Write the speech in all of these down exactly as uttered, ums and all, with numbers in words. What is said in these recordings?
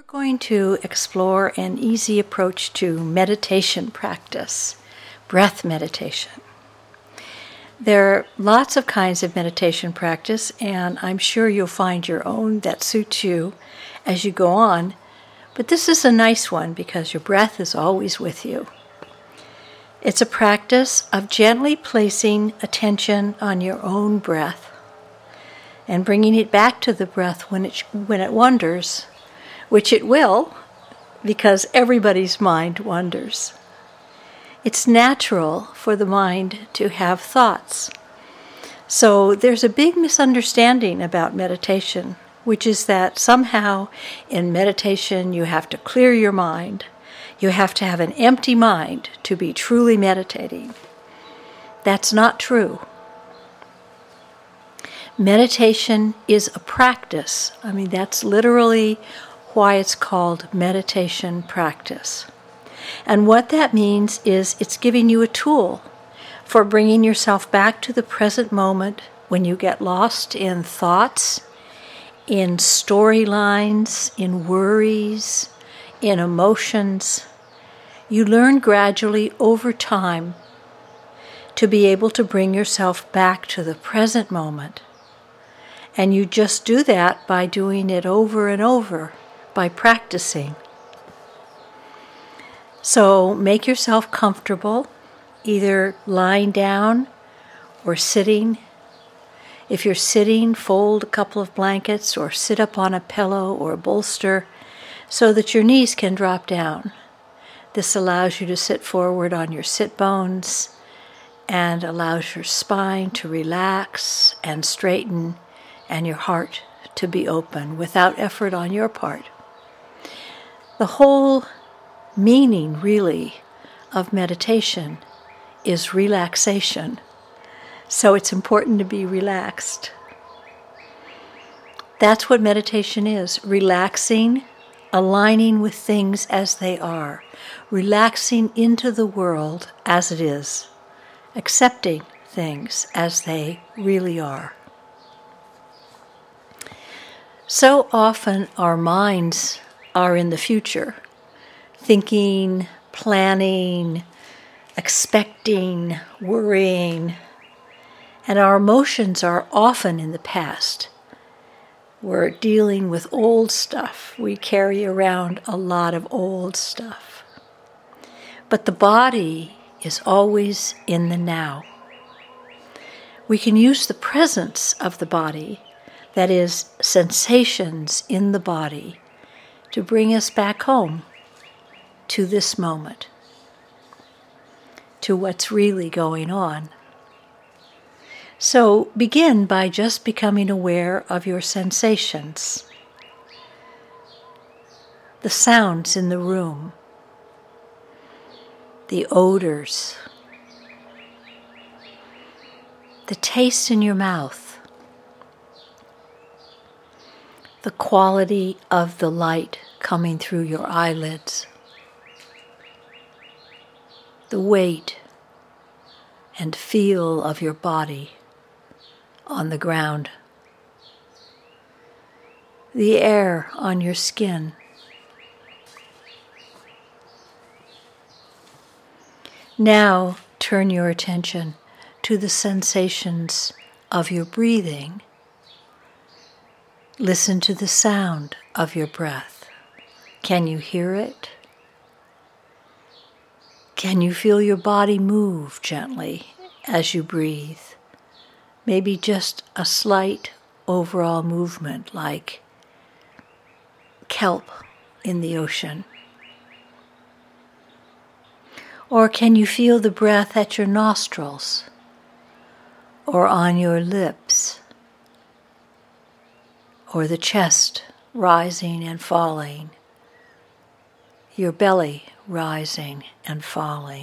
Going to explore an easy approach to meditation practice, breath meditation. There are lots of kinds of meditation practice, and I'm sure you'll find your own that suits you as you go on, but this is a nice one because your breath is always with you. It's a practice of gently placing attention on your own breath and bringing it back to the breath when it, when it wanders, which it will, because everybody's mind wanders. It's natural for the mind to have thoughts. So there's a big misunderstanding about meditation, which is that somehow in meditation you have to clear your mind. You have to have an empty mind to be truly meditating. That's not true. Meditation is a practice. I mean, that's literally why it's called meditation practice. And what that means is it's giving you a tool for bringing yourself back to the present moment when you get lost in thoughts, in storylines, in worries, in emotions. You learn gradually over time to be able to bring yourself back to the present moment. And you just do that by doing it over and over, by practicing. So make yourself comfortable, either lying down or sitting. If you're sitting, fold a couple of blankets or sit up on a pillow or a bolster so that your knees can drop down. This allows you to sit forward on your sit bones and allows your spine to relax and straighten and your heart to be open without effort on your part. The whole meaning, really, of meditation is relaxation. So it's important to be relaxed. That's what meditation is, relaxing, aligning with things as they are, relaxing into the world as it is, accepting things as they really are. So often our minds are in the future, thinking, planning, expecting, worrying, and our emotions are often in the past. We're dealing with old stuff. We carry around a lot of old stuff. But the body is always in the now. We can use the presence of the body, that is, sensations in the body, to bring us back home to this moment, to what's really going on. So begin by just becoming aware of your sensations, the sounds in the room, the odors, the taste in your mouth, the quality of the light coming through your eyelids, the weight and feel of your body on the ground, the air on your skin. Now turn your attention to the sensations of your breathing. Listen to the sound of your breath. Can you hear it? Can you feel your body move gently as you breathe? Maybe just a slight overall movement like kelp in the ocean. Or can you feel the breath at your nostrils or on your lips? Or the chest rising and falling, your belly rising and falling.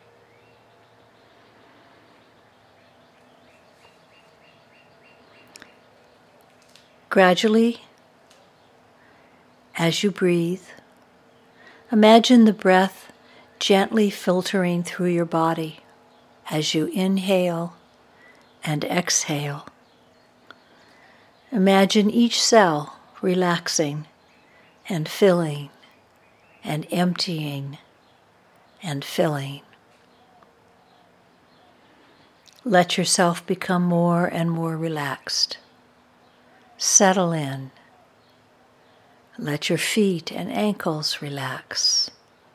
Gradually, as you breathe, imagine the breath gently filtering through your body as you inhale and exhale. Imagine each cell relaxing and filling and emptying and filling. Let yourself become more and more relaxed. Settle in. Let your feet and ankles relax.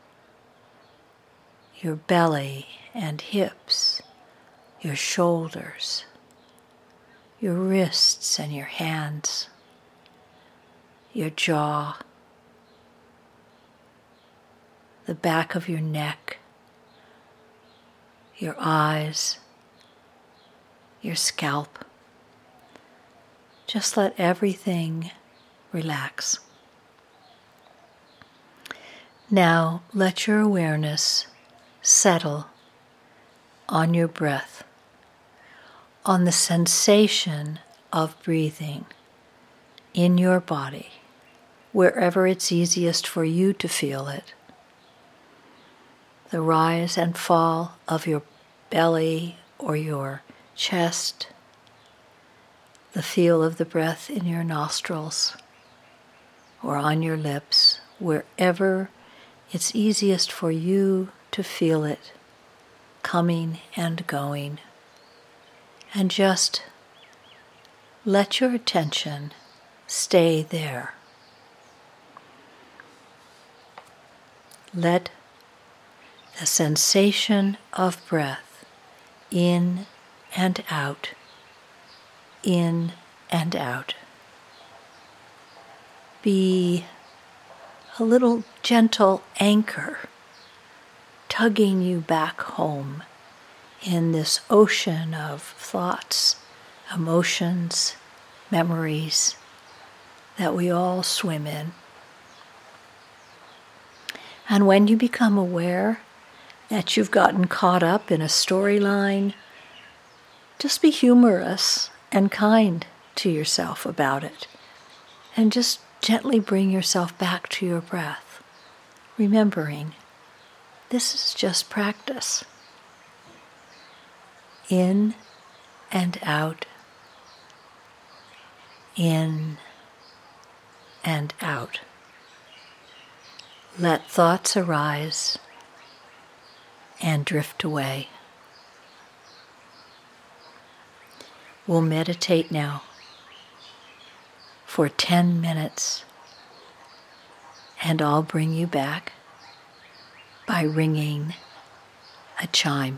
Your belly and hips, your shoulders, your wrists and your hands, your jaw, the back of your neck, your eyes, your scalp. Just let everything relax. Now let your awareness settle on your breath, on the sensation of breathing in your body, wherever it's easiest for you to feel it. The rise and fall of your belly or your chest, the feel of the breath in your nostrils or on your lips, wherever it's easiest for you to feel it coming and going. And just let your attention stay there. Let the sensation of breath in and out, in and out, be a little gentle anchor tugging you back home in this ocean of thoughts, emotions, memories that we all swim in. And when you become aware that you've gotten caught up in a storyline, just be humorous and kind to yourself about it. And just gently bring yourself back to your breath, remembering this is just practice. In and out, in and out. Let thoughts arise and drift away. We'll meditate now for ten minutes, and I'll bring you back by ringing a chime.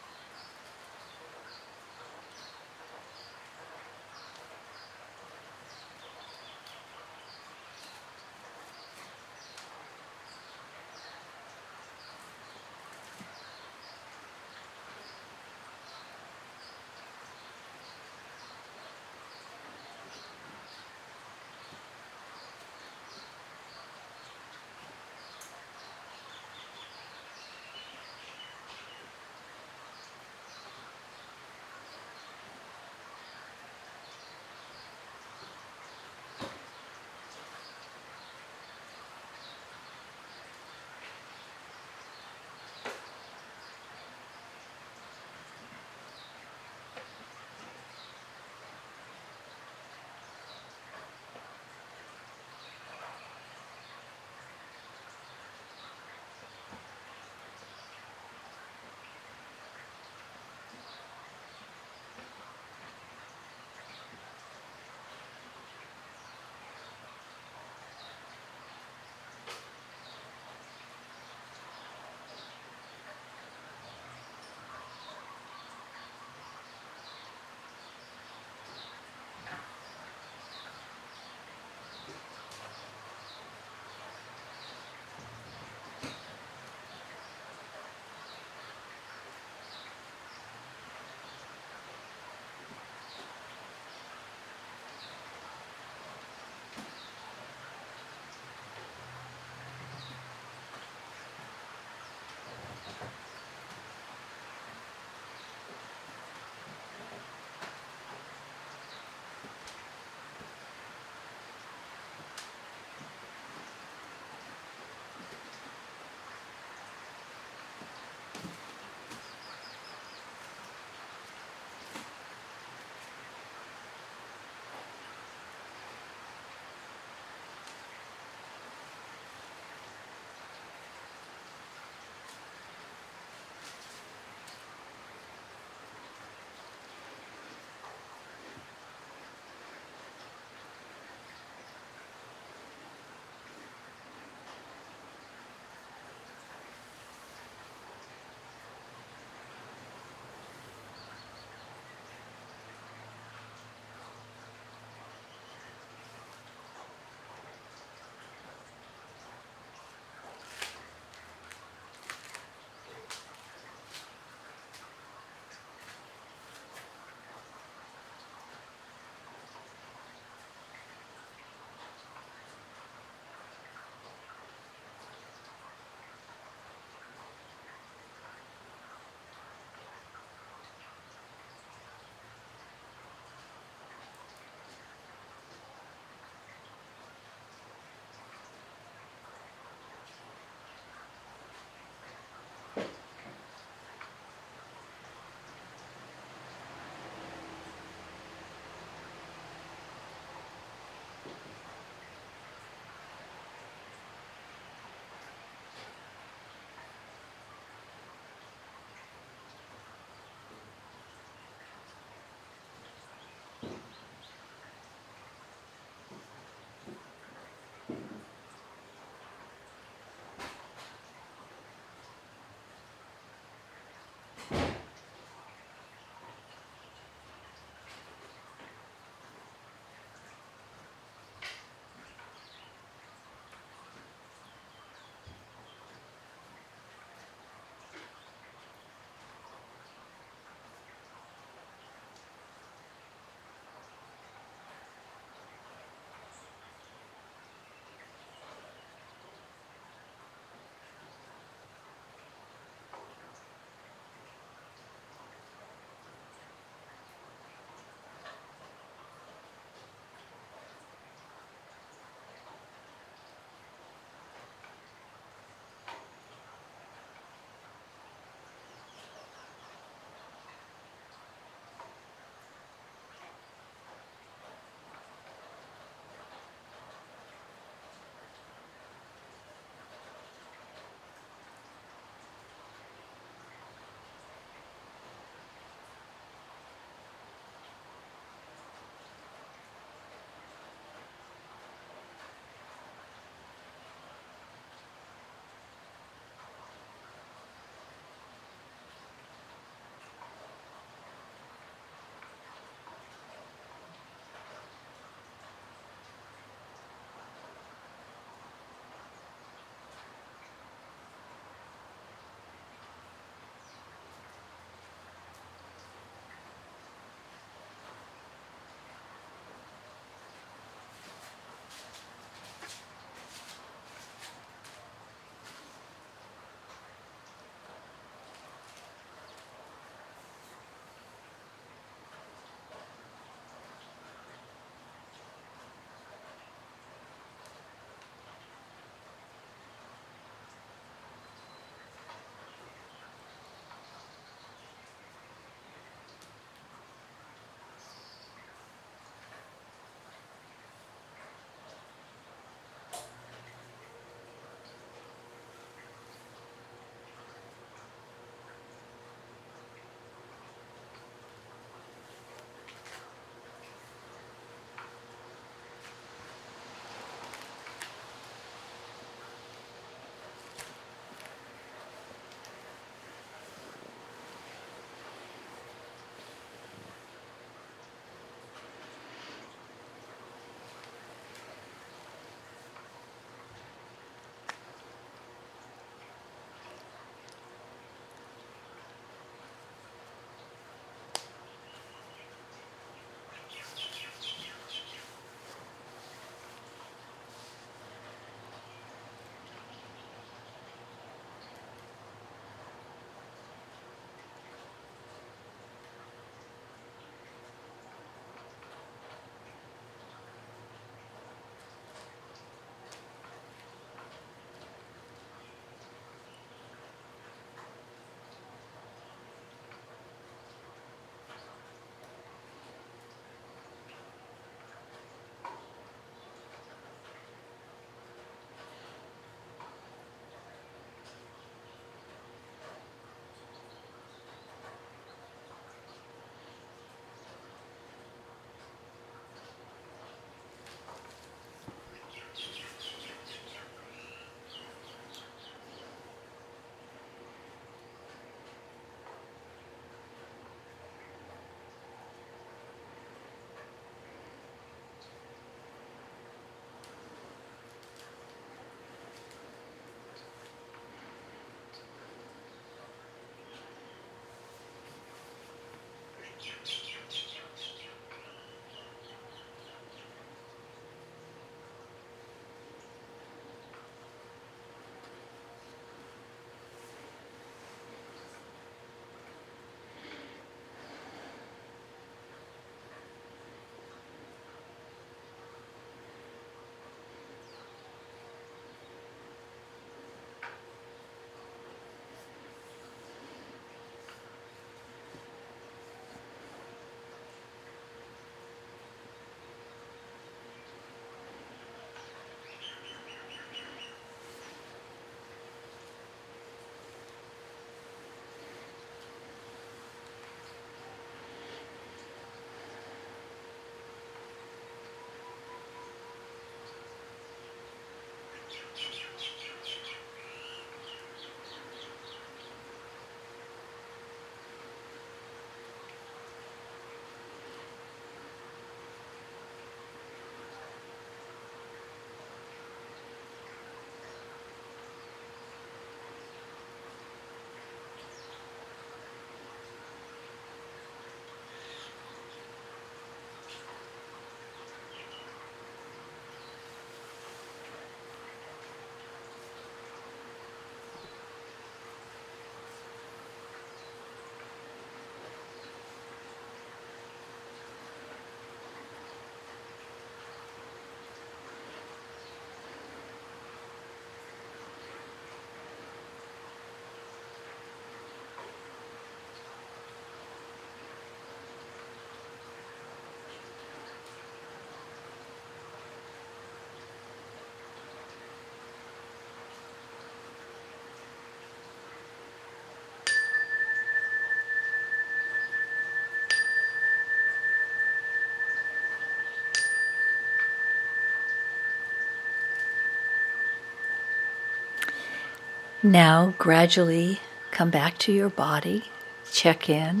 Now gradually come back to your body, check in,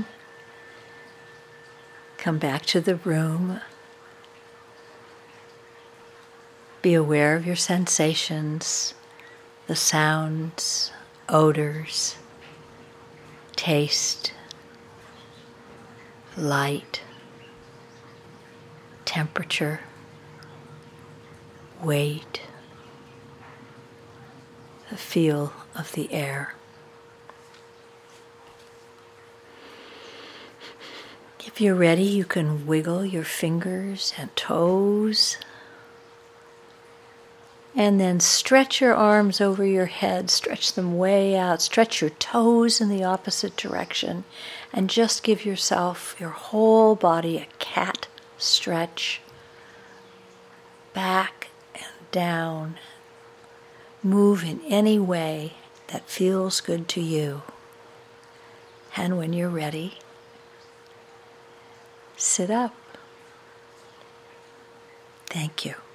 come back to the room, be aware of your sensations, the sounds, odors, taste, light, temperature, weight, the feel of the air. If you're ready, you can wiggle your fingers and toes, and then stretch your arms over your head, stretch them way out, stretch your toes in the opposite direction, and just give yourself, your whole body, a cat stretch, back and down. Move in any way that feels good to you. And when you're ready, sit up. Thank you.